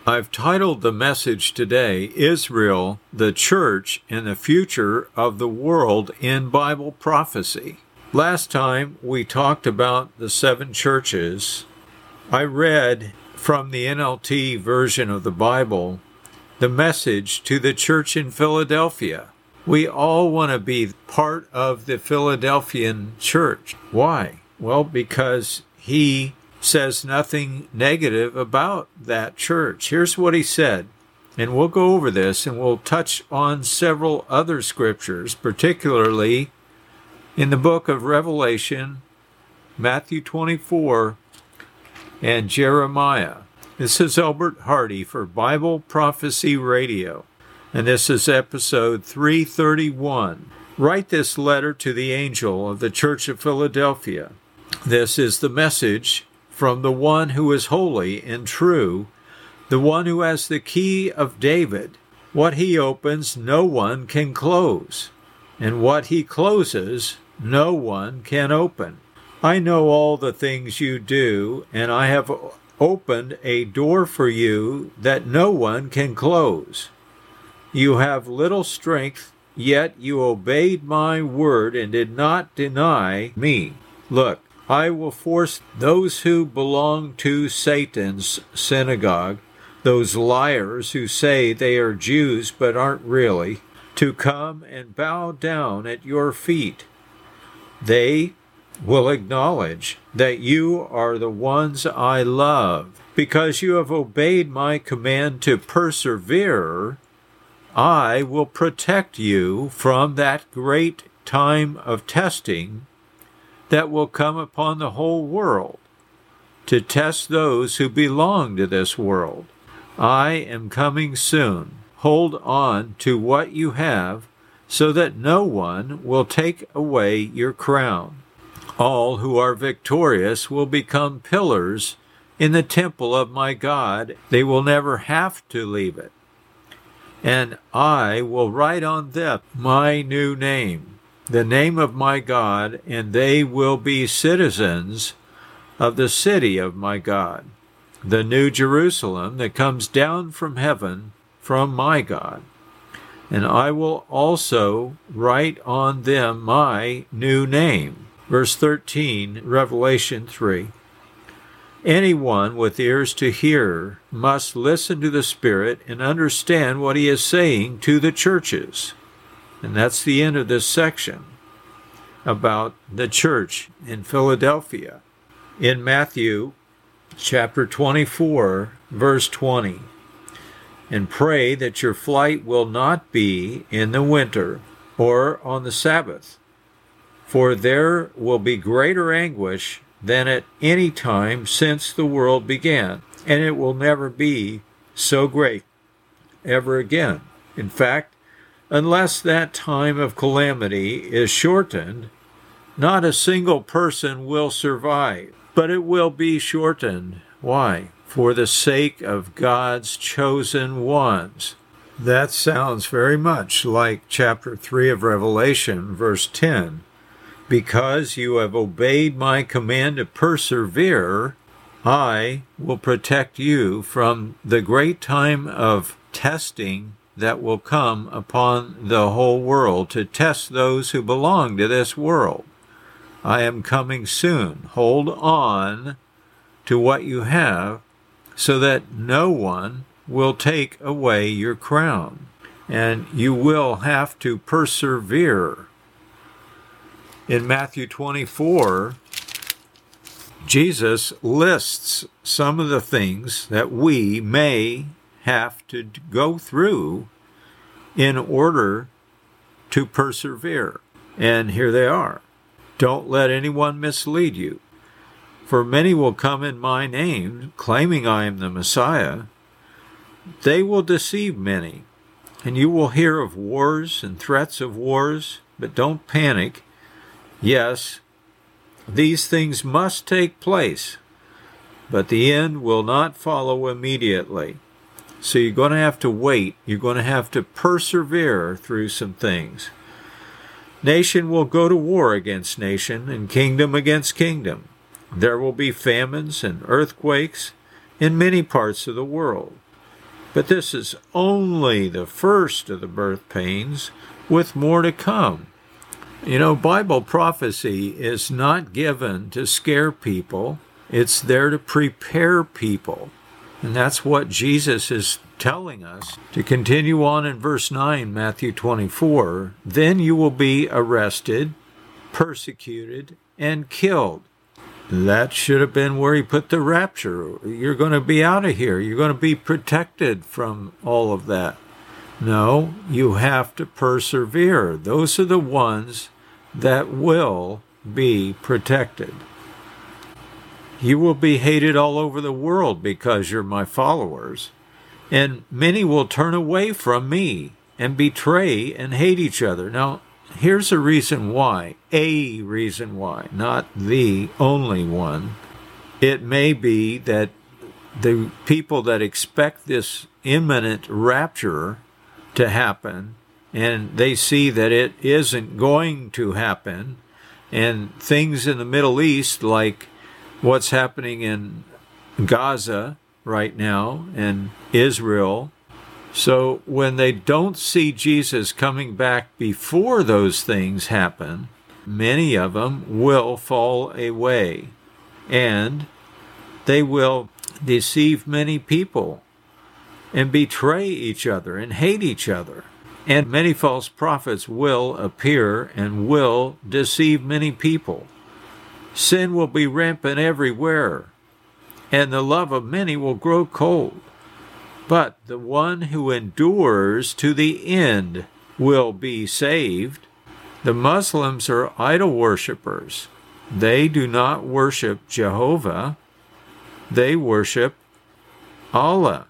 I've titled the message today, Israel, the Church, and the Future of the World in Bible Prophecy. Last time we talked about the 7 churches. I read from the NLT version of the Bible the message to the church in Philadelphia. We all want to be part of the Philadelphian church. Why? Well, because he says nothing negative about that church. Here's what he said, and we'll go over this, and we'll touch on several other scriptures, particularly in the book of Revelation, Matthew 24, and Jeremiah. This is Albert Hardy for Bible Prophecy Radio, and this is episode 331. Write this letter to the angel of the Church of Philadelphia. This is the message from the one who is holy and true, the one who has the key of David. What he opens, no one can close, and what he closes, no one can open. I know all the things you do, and I have opened a door for you that no one can close. You have little strength, yet you obeyed my word and did not deny me. Look, I will force those who belong to Satan's synagogue, those liars who say they are Jews but aren't really, to come and bow down at your feet. They will acknowledge that you are the ones I love. Because you have obeyed my command to persevere, I will protect you from that great time of testing that will come upon the whole world, to test those who belong to this world. I am coming soon. Hold on to what you have, so that no one will take away your crown. All who are victorious will become pillars in the temple of my God. They will never have to leave it. And I will write on them my new name, the name of my God, and they will be citizens of the city of my God, the new Jerusalem that comes down from heaven from my God. And I will also write on them my new name. Verse 13, Revelation 3. Anyone with ears to hear must listen to the Spirit and understand what he is saying to the churches. And that's the end of this section about the church in Philadelphia. In Matthew chapter 24, verse 20, and pray that your flight will not be in the winter or on the Sabbath, for there will be greater anguish than at any time since the world began, and it will never be so great ever again. In fact, unless that time of calamity is shortened, not a single person will survive. But it will be shortened. Why? For the sake of God's chosen ones. That sounds very much like chapter 3 of Revelation, verse 10. Because you have obeyed my command to persevere, I will protect you from the great time of testing that will come upon the whole world, to test those who belong to this world. I am coming soon. Hold on to what you have, so that no one will take away your crown. And you will have to persevere. In Matthew 24, Jesus lists some of the things that we may have to go through in order to persevere. And here they are. Don't let anyone mislead you. For many will come in my name, claiming I am the Messiah. They will deceive many. And you will hear of wars and threats of wars, but don't panic. Yes, these things must take place, but the end will not follow immediately. So you're going to have to wait. You're going to have to persevere through some things. Nation will go to war against nation, and kingdom against kingdom. There will be famines and earthquakes in many parts of the world. But this is only the first of the birth pains, with more to come. You know, Bible prophecy is not given to scare people. It's there to prepare people. And that's what Jesus is telling us. To continue on in verse 9, Matthew 24, then you will be arrested, persecuted, and killed. That should have been where he put the rapture. You're going to be out of here. You're going to be protected from all of that. No, you have to persevere. Those are the ones that will be protected. You will be hated all over the world because you're my followers, and many will turn away from me and betray and hate each other. Now, here's a reason why, not the only one. It may be that the people that expect this imminent rapture to happen, and they see that it isn't going to happen, and things in the Middle East, like what's happening in Gaza right now and Israel. So when they don't see Jesus coming back before those things happen, many of them will fall away, and they will deceive many people and betray each other and hate each other. And many false prophets will appear and will deceive many people. Sin will be rampant everywhere, and the love of many will grow cold. But the one who endures to the end will be saved. The Muslims are idol worshippers. They do not worship Jehovah. They worship Allah.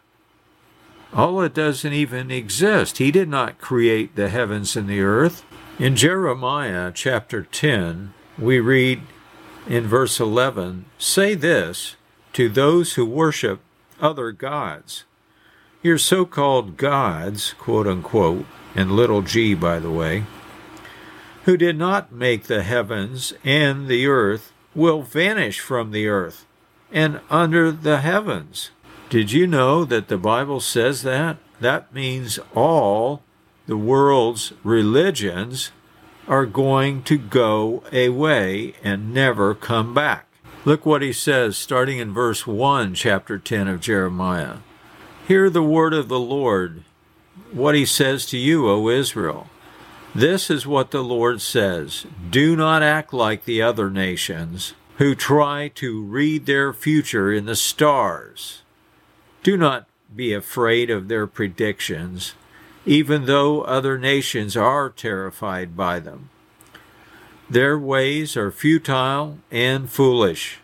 Allah doesn't even exist. He did not create the heavens and the earth. In Jeremiah chapter 10, we read in verse 11, say this to those who worship other gods. Your so-called gods, quote unquote, and little g, by the way, who did not make the heavens and the earth, will vanish from the earth and under the heavens. Did you know that the Bible says that? That means all the world's religions are going to go away and never come back. Look what he says, starting in verse 1, chapter 10 of Jeremiah. Hear the word of the Lord, what he says to you, O Israel. This is what the Lord says. Do not act like the other nations who try to read their future in the stars. Do not be afraid of their predictions, even though other nations are terrified by them. Their ways are futile and foolish.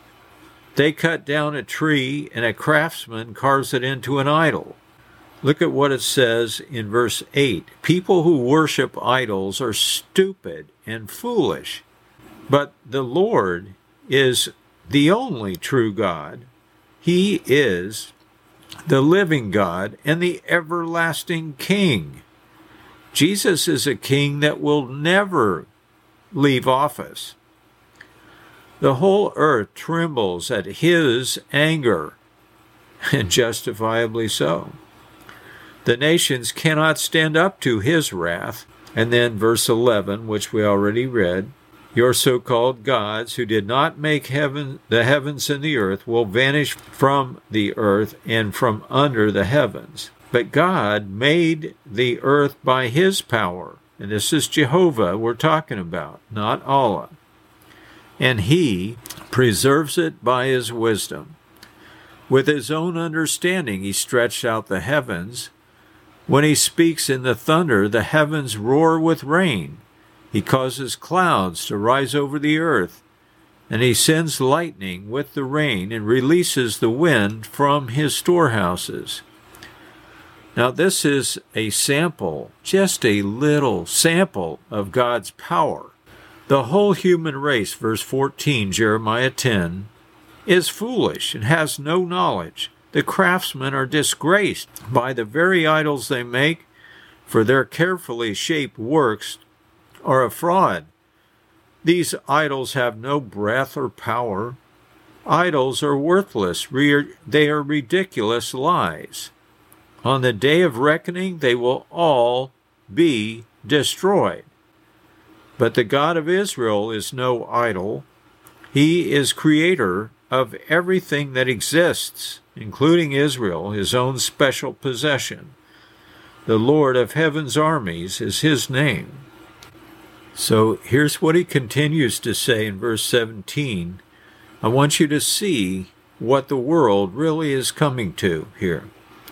They cut down a tree, and a craftsman carves it into an idol. Look at what it says in verse 8. People who worship idols are stupid and foolish, but the Lord is the only true God. He is the living God and the everlasting King. Jesus is a king that will never leave office. The whole earth trembles at his anger, and justifiably so. The nations cannot stand up to his wrath. And then verse 11, which we already read, your so-called gods who did not make the heavens and the earth will vanish from the earth and from under the heavens. But God made the earth by his power. And this is Jehovah we're talking about, not Allah. And he preserves it by his wisdom. With his own understanding he stretched out the heavens. When he speaks in the thunder, the heavens roar with rain. He causes clouds to rise over the earth, and he sends lightning with the rain and releases the wind from his storehouses. Now this is a sample, just a little sample of God's power. The whole human race, verse 14, Jeremiah 10, is foolish and has no knowledge. The craftsmen are disgraced by the very idols they make, for their carefully shaped works are a fraud. These idols have no breath or power. Idols are worthless. They are ridiculous lies. On the day of reckoning, they will all be destroyed. But the God of Israel is no idol. He is creator of everything that exists, including Israel, his own special possession. The Lord of heaven's armies is his name. So here's what he continues to say in verse 17. I want you to see what the world really is coming to here.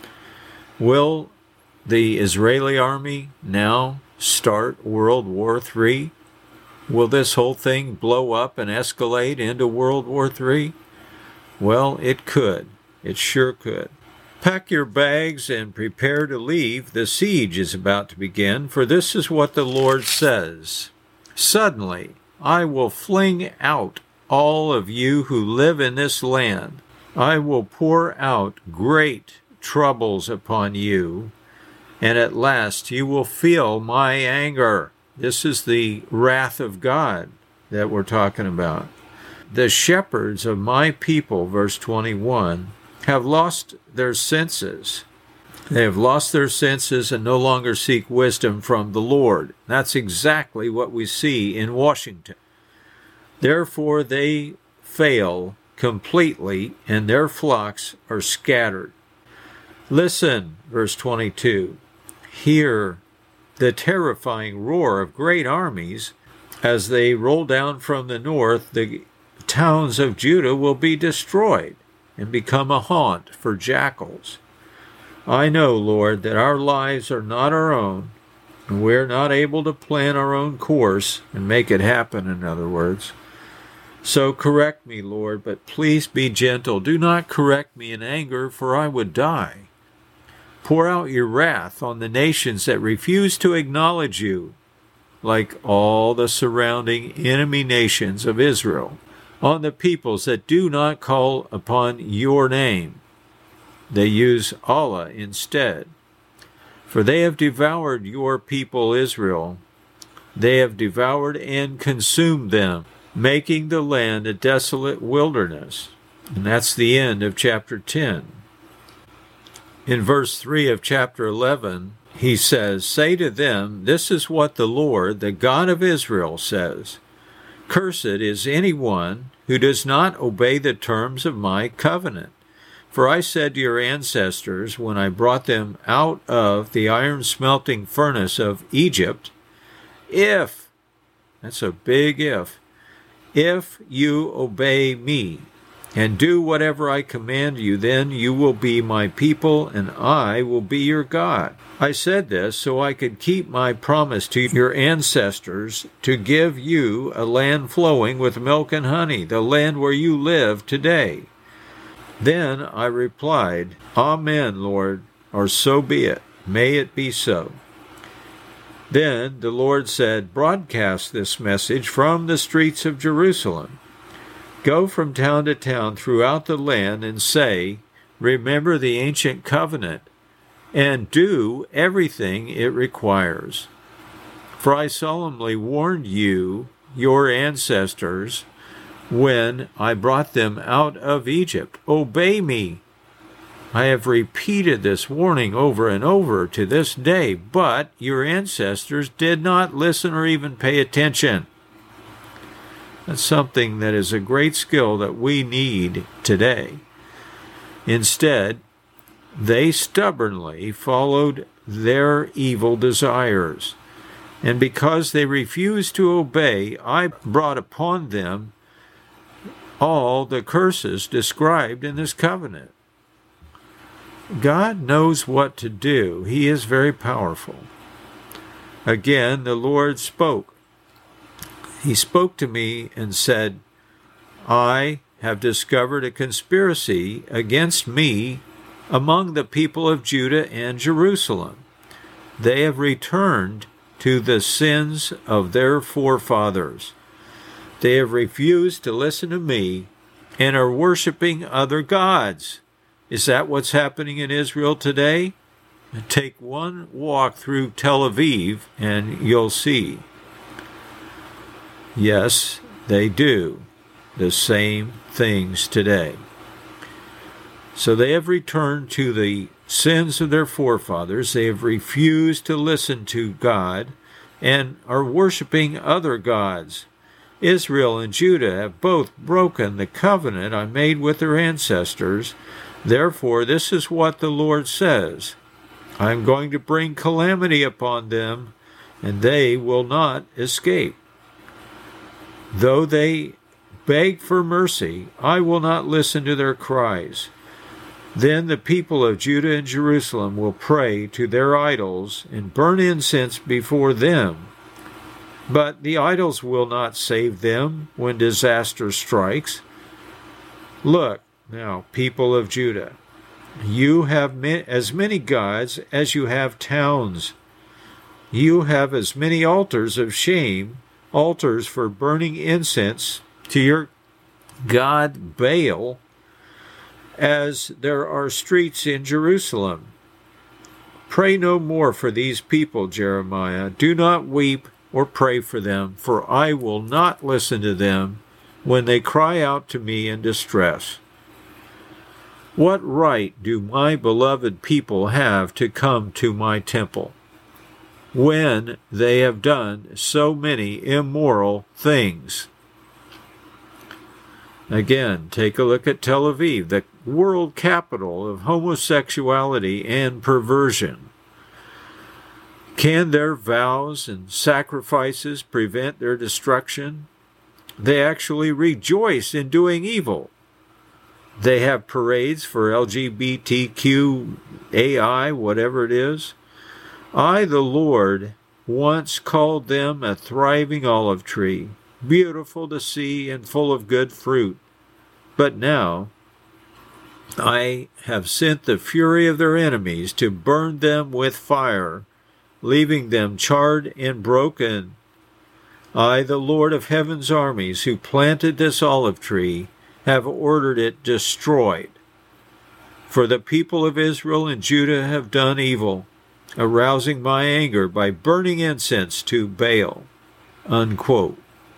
Will the Israeli army now start World War III? Will this whole thing blow up and escalate into World War III? Well, it could. It sure could. Pack your bags and prepare to leave. The siege is about to begin, for this is what the Lord says. Suddenly, I will fling out all of you who live in this land. I will pour out great troubles upon you, and at last you will feel my anger. This is the wrath of God that we're talking about. The shepherds of my people, verse 21, have lost their senses. They have lost their senses and no longer seek wisdom from the Lord. That's exactly what we see in Washington. Therefore they fail completely, and their flocks are scattered. Listen, verse 22, hear the terrifying roar of great armies. As they roll down from the north, the towns of Judah will be destroyed and become a haunt for jackals. I know, Lord, that our lives are not our own, and we're not able to plan our own course and make it happen, in other words. So correct me, Lord, but please be gentle. Do not correct me in anger, for I would die. Pour out your wrath on the nations that refuse to acknowledge you, like all the surrounding enemy nations of Israel, on the peoples that do not call upon your name. They use Allah instead. For they have devoured your people Israel. They have devoured and consumed them, making the land a desolate wilderness. And that's the end of chapter 10. In verse 3 of chapter 11, he says, say to them, this is what the Lord, the God of Israel, says. Cursed is anyone who does not obey the terms of my covenant. For I said to your ancestors when I brought them out of the iron smelting furnace of Egypt, if, that's a big if you obey me and do whatever I command you, then you will be my people and I will be your God. I said this so I could keep my promise to your ancestors to give you a land flowing with milk and honey, the land where you live today. Then I replied, Amen, Lord, or so be it. May it be so. Then the Lord said, broadcast this message from the streets of Jerusalem. Go from town to town throughout the land and say, remember the ancient covenant, and do everything it requires. For I solemnly warned you, your ancestors, when I brought them out of Egypt. Obey me. I have repeated this warning over and over to this day, but your ancestors did not listen or even pay attention. That's something that is a great skill that we need today. Instead, they stubbornly followed their evil desires, and because they refused to obey, I brought upon them all the curses described in this covenant. God knows what to do. He is very powerful. Again, the Lord spoke. He spoke to me and said, I have discovered a conspiracy against me among the people of Judah and Jerusalem. They have returned to the sins of their forefathers. They have refused to listen to me and are worshiping other gods. Is that what's happening in Israel today? Take one walk through Tel Aviv and you'll see. Yes, they do the same things today. So they have returned to the sins of their forefathers. They have refused to listen to God and are worshiping other gods. Israel and Judah have both broken the covenant I made with their ancestors. Therefore, this is what the Lord says. I am going to bring calamity upon them, and they will not escape. Though they beg for mercy, I will not listen to their cries. Then the people of Judah and Jerusalem will pray to their idols and burn incense before them. But the idols will not save them when disaster strikes. Look, now, people of Judah, you have as many gods as you have towns. You have as many altars of shame, altars for burning incense to your god Baal, as there are streets in Jerusalem. Pray no more for these people, Jeremiah. Do not weep or pray for them, for I will not listen to them when they cry out to me in distress. What right do my beloved people have to come to my temple when they have done so many immoral things? Again, take a look at Tel Aviv, the world capital of homosexuality and perversion. Can their vows and sacrifices prevent their destruction? They actually rejoice in doing evil. They have parades for LGBTQAI, whatever it is. I, the Lord, once called them a thriving olive tree, beautiful to see and full of good fruit. But now I have sent the fury of their enemies to burn them with fire, leaving them charred and broken. I, the Lord of heaven's armies, who planted this olive tree, have ordered it destroyed. For the people of Israel and Judah have done evil, arousing my anger by burning incense to Baal." Unquote.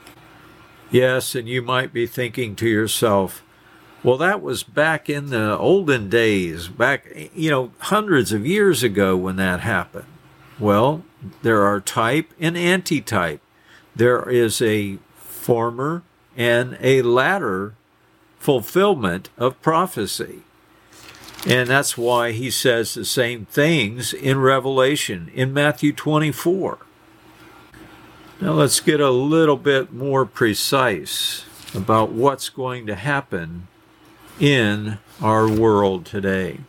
Yes, and you might be thinking to yourself, well, that was back in the olden days, back, hundreds of years ago when that happened. Well, there are type and antitype. There is a former and a latter fulfillment of prophecy. And that's why he says the same things in Revelation, in Matthew 24. Now let's get a little bit more precise about what's going to happen in our world today.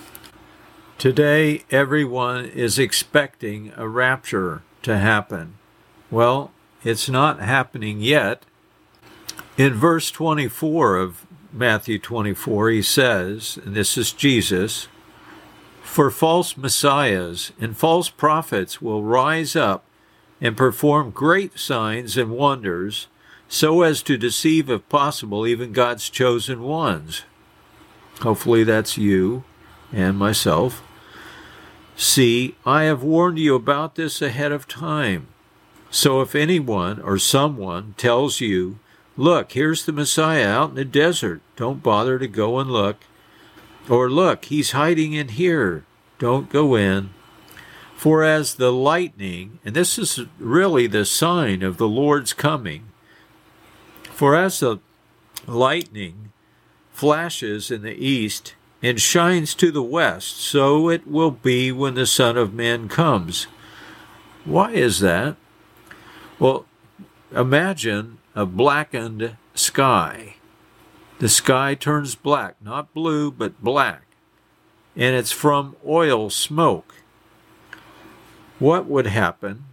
Today, everyone is expecting a rapture to happen. Well, it's not happening yet. In verse 24 of Matthew 24, he says, and this is Jesus, "For false messiahs and false prophets will rise up and perform great signs and wonders, so as to deceive, if possible, even God's chosen ones." Hopefully that's you and myself. "See, I have warned you about this ahead of time. So if anyone or someone tells you, 'Look, here's the Messiah out in the desert,' don't bother to go and look. Or, 'Look, he's hiding in here,' don't go in. For as the lightning," and this is really the sign of the Lord's coming, "for as the lightning flashes in the east and shines to the west, so it will be when the Son of Man comes." Why is that? Well, imagine a blackened sky. The sky turns black, not blue, but black. And it's from oil smoke. What would happen?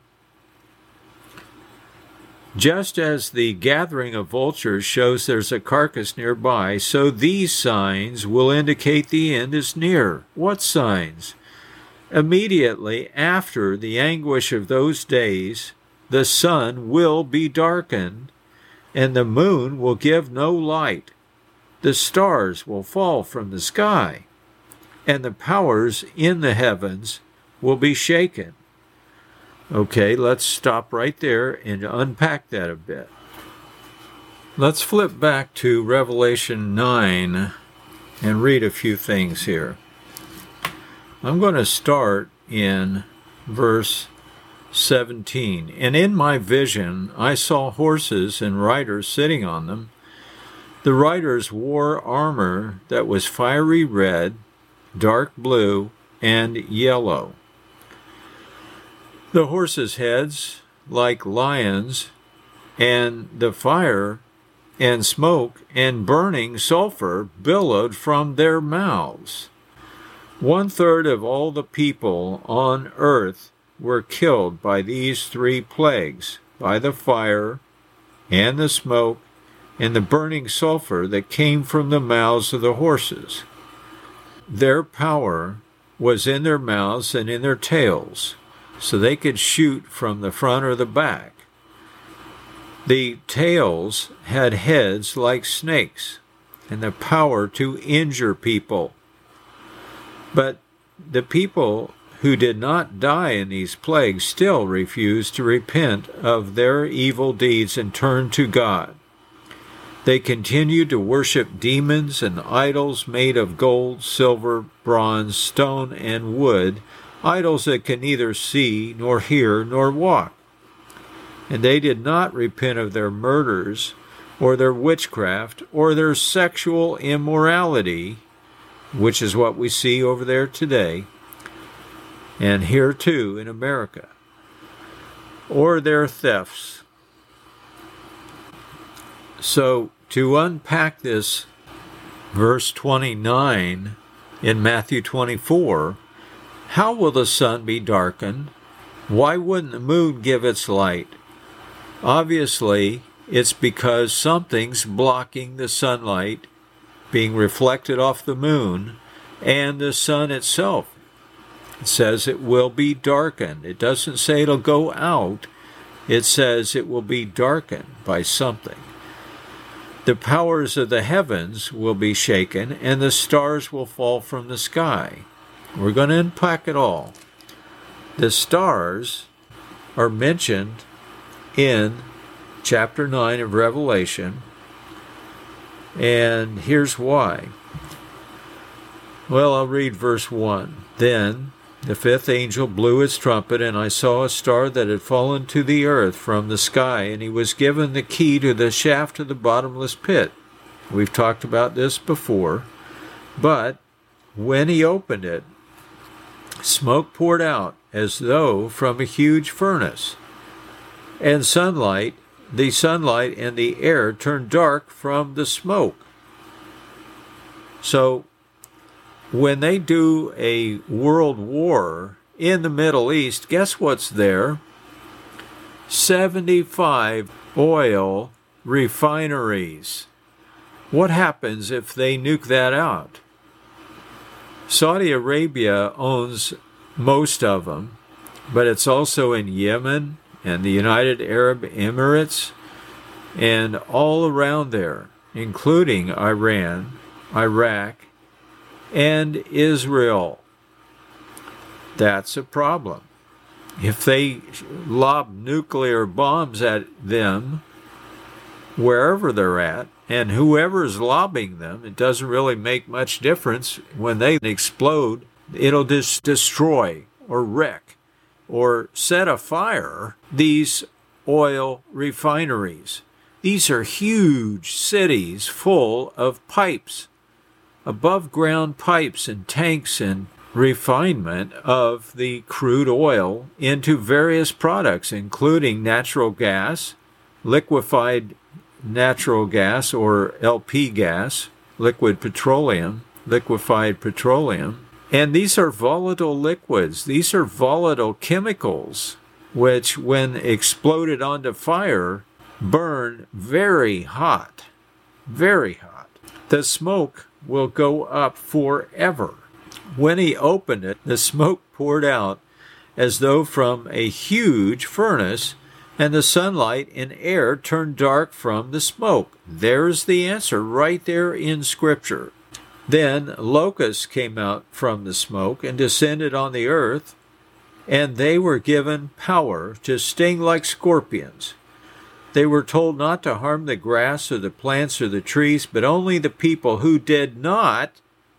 Just as the gathering of vultures shows there's a carcass nearby, so these signs will indicate the end is near. What signs? Immediately after the anguish of those days, the sun will be darkened, and the moon will give no light. The stars will fall from the sky, and the powers in the heavens will be shaken. Okay, let's stop right there and unpack that a bit. Let's flip back to Revelation 9 and read a few things here. I'm going to start in verse 17. And in my vision I saw horses and riders sitting on them. The riders wore armor that was fiery red, dark blue, and yellow. The horses' heads like lions, and the fire and smoke and burning sulfur billowed from their mouths. 1/3 of all the people on earth were killed by these 3 plagues, by the fire and the smoke and the burning sulfur that came from the mouths of the horses. Their power was in their mouths and in their tails, so they could shoot from the front or the back. The tails had heads like snakes and the power to injure people. But the people who did not die in these plagues still refused to repent of their evil deeds and turn to God. They continued to worship demons and idols made of gold, silver, bronze, stone, and wood, idols that can neither see, nor hear, nor walk. And they did not repent of their murders, or their witchcraft, or their sexual immorality, which is what we see over there today, and here too in America, or their thefts. So, to unpack this verse 29 in Matthew 24, how will the sun be darkened? Why wouldn't the moon give its light? Obviously, it's because something's blocking the sunlight being reflected off the moon and the sun itself. It says it will be darkened. It doesn't say it'll go out. It says it will be darkened by something. The powers of the heavens will be shaken, and the stars will fall from the sky. We're going to unpack it all. The stars are mentioned in chapter 9 of Revelation, and here's why. Well, I'll read verse 1. Then the 5th angel blew his trumpet, and I saw a star that had fallen to the earth from the sky, and he was given the key to the shaft of the bottomless pit. We've talked about this before, but when he opened it, smoke poured out as though from a huge furnace, and the sunlight and the air turned dark from the smoke. So, when they do a world war in the Middle East, guess what's there? 75 oil refineries. What happens if they nuke that out? Saudi Arabia owns most of them, but it's also in Yemen and the United Arab Emirates and all around there, including Iran, Iraq, and Israel. That's a problem. If they lob nuclear bombs at them, wherever they're at, and whoever's lobbing them, it doesn't really make much difference. When they explode, it'll just destroy or wreck or set afire these oil refineries. These are huge cities full of pipes, above ground pipes and tanks and refinement of the crude oil into various products, including natural gas, liquefied natural gas or LP gas, liquefied petroleum. And these are volatile liquids. These are volatile chemicals, which when exploded onto fire, burn very hot, very hot. The smoke will go up forever. When he opened it, the smoke poured out as though from a huge furnace, and the sunlight and air turned dark from the smoke. There's the answer right there in Scripture. Then locusts came out from the smoke and descended on the earth, and they were given power to sting like scorpions. They were told not to harm the grass or the plants or the trees, but only the people who did not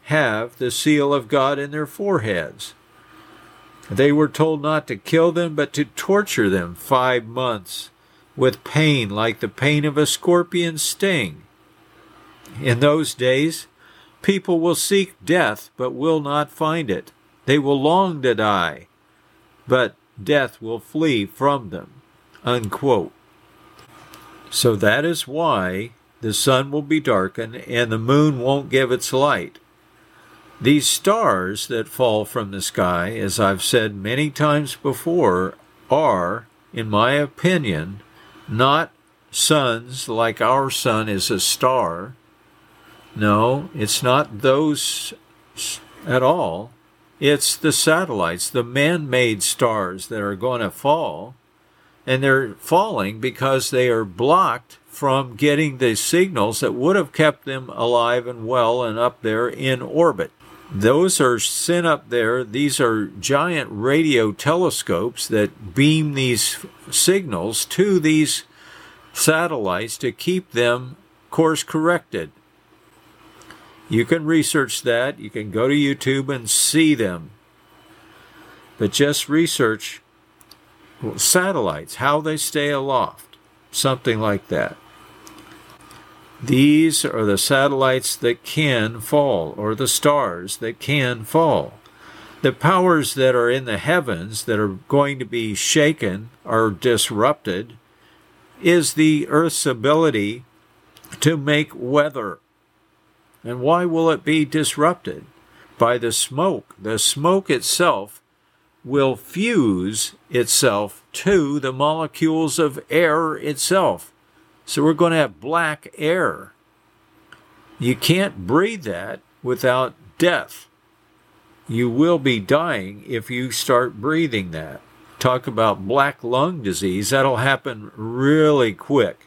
have the seal of God in their foreheads. They were told not to kill them, but to torture them 5 months with pain like the pain of a scorpion's sting. In those days, people will seek death, but will not find it. They will long to die, but death will flee from them." Unquote. So that is why the sun will be darkened and the moon won't give its light. These stars that fall from the sky, as I've said many times before, are, in my opinion, not suns like our sun is a star. No, it's not those at all. It's the satellites, the man-made stars that are going to fall. And they're falling because they are blocked from getting the signals that would have kept them alive and well and up there in orbit. Those are sent up there. These are giant radio telescopes that beam these signals to these satellites to keep them course corrected. You can research that. You can go to YouTube and see them. But just research satellites, how they stay aloft, something like that. These are the satellites that can fall, or the stars that can fall. The powers that are in the heavens that are going to be shaken or disrupted is the Earth's ability to make weather. And why will it be disrupted? By the smoke. The smoke itself will fuse itself to the molecules of air itself. So we're going to have black air. You can't breathe that without death. You will be dying if you start breathing that. Talk about black lung disease. That'll happen really quick.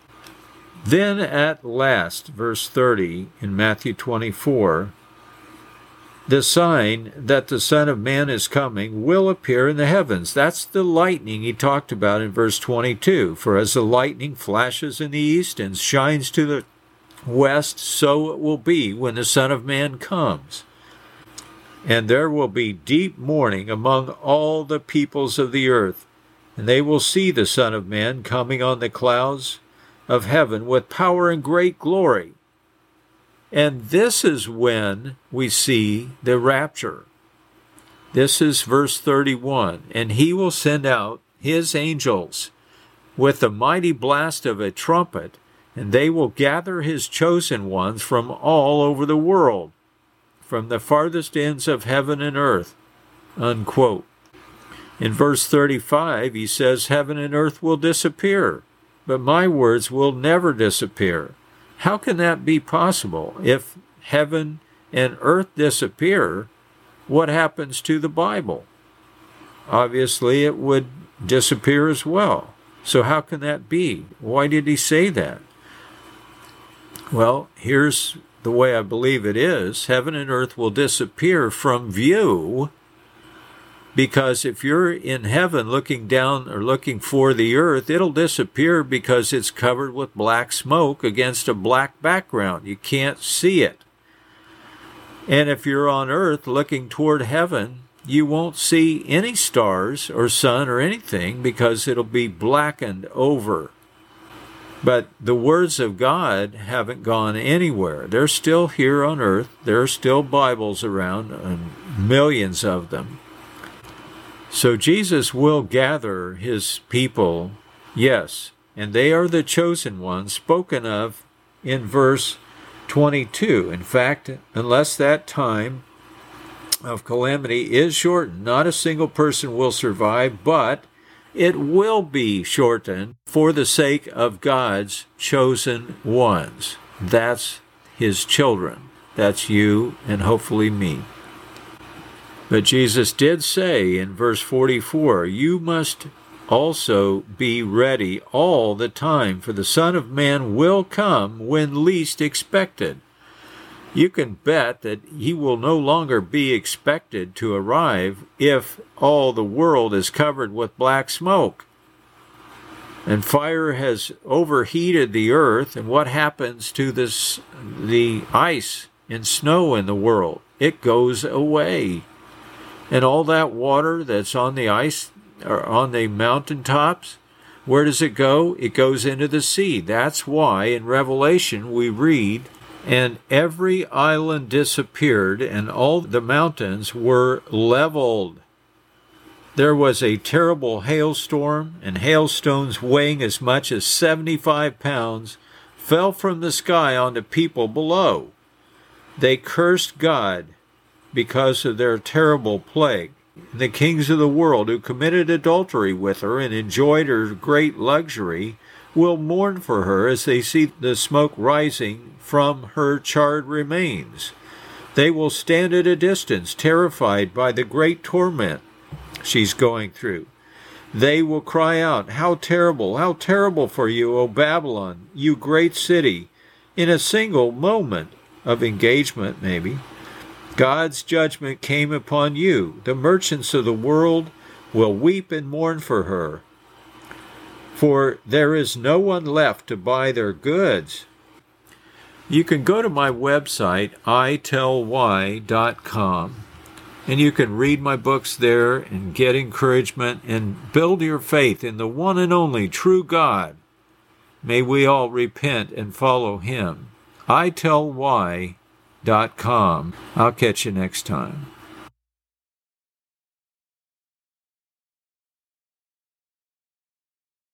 Then at last, verse 30 in Matthew 24, the sign that the Son of Man is coming will appear in the heavens. That's the lightning he talked about in verse 22. For as the lightning flashes in the east and shines to the west, so it will be when the Son of Man comes. And there will be deep mourning among all the peoples of the earth, and they will see the Son of Man coming on the clouds of heaven with power and great glory. And this is when we see the rapture. This is verse 31. And he will send out his angels with the mighty blast of a trumpet, and they will gather his chosen ones from all over the world, from the farthest ends of heaven and earth. Unquote. In verse 35, he says, heaven and earth will disappear, but my words will never disappear. How can that be possible? If heaven and earth disappear, what happens to the Bible? Obviously, it would disappear as well. So how can that be? Why did he say that? Well, here's the way I believe it is. Heaven and earth will disappear from view, because if you're in heaven looking down or looking for the earth, it'll disappear because it's covered with black smoke against a black background. You can't see it. And if you're on earth looking toward heaven, you won't see any stars or sun or anything because it'll be blackened over. But the words of God haven't gone anywhere. They're still here on earth. There are still Bibles around, and millions of them. So Jesus will gather his people, yes, and they are the chosen ones spoken of in verse 22. In fact, unless that time of calamity is shortened, not a single person will survive, but it will be shortened for the sake of God's chosen ones. That's his children. That's you and hopefully me. But Jesus did say in verse 44, you must also be ready all the time, for the Son of Man will come when least expected. You can bet that he will no longer be expected to arrive if all the world is covered with black smoke. And fire has overheated the earth, and what happens to the ice and snow in the world. It goes away. And all that water that's on the ice or on the mountaintops, where does it go? It goes into the sea. That's why in Revelation we read, and every island disappeared, and all the mountains were leveled. There was a terrible hailstorm, and hailstones weighing as much as 75 pounds fell from the sky on the people below. They cursed God because of their terrible plague. The kings of the world who committed adultery with her and enjoyed her great luxury will mourn for her as they see the smoke rising from her charred remains. They will stand at a distance, terrified by the great torment she's going through. They will cry out, how terrible for you, O Babylon, you great city!" In a single moment of engagement, maybe, God's judgment came upon you. The merchants of the world will weep and mourn for her, for there is no one left to buy their goods. You can go to my website, itellwhy.com, and you can read my books there and get encouragement and build your faith in the one and only true God. May we all repent and follow Him. itellwhy.com. I'll catch you next time.